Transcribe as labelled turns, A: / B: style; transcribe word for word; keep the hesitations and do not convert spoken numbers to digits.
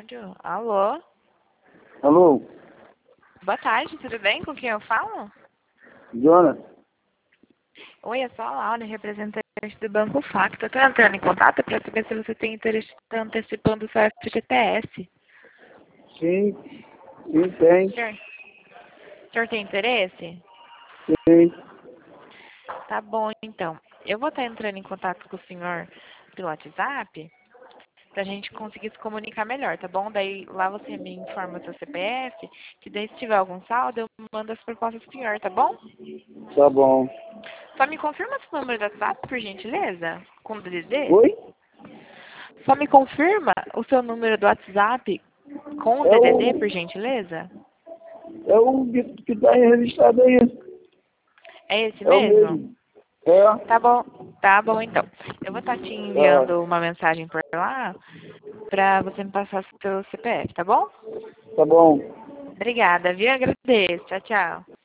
A: áudio. Alô?
B: Alô?
A: Boa tarde, tudo bem? Com quem eu falo?
B: Jonas?
A: Oi, eu sou a Laura, representante do Banco Facto. Eu estou entrando em contato para saber se você tem interesse em estar antecipando o seu F G T S.
B: Sim, sim, tem.
A: Senhor, o senhor tem interesse?
B: Sim.
A: Tá bom, então. Eu vou estar entrando em contato com o senhor pelo WhatsApp para a gente conseguir se comunicar melhor, tá bom? Daí lá você me informa o seu C P F, que daí se tiver algum saldo eu mando as propostas pro senhor, tá bom?
B: Tá bom.
A: Só me confirma seu número do WhatsApp, por gentileza? Com D D D?
B: Oi?
A: Só me confirma o seu número do WhatsApp com o
B: É
A: D D D,
B: o,
A: por gentileza?
B: é o que que tá registrado aí.
A: É esse
B: É o
A: mesmo?
B: mesmo. É.
A: Tá bom, tá bom então. Eu vou estar te
B: Tá,
A: enviando uma mensagem por lá pra você me passar seu C P F, tá bom?
B: tá bom.
A: Obrigada, viu? Agradeço. Tchau, tchau.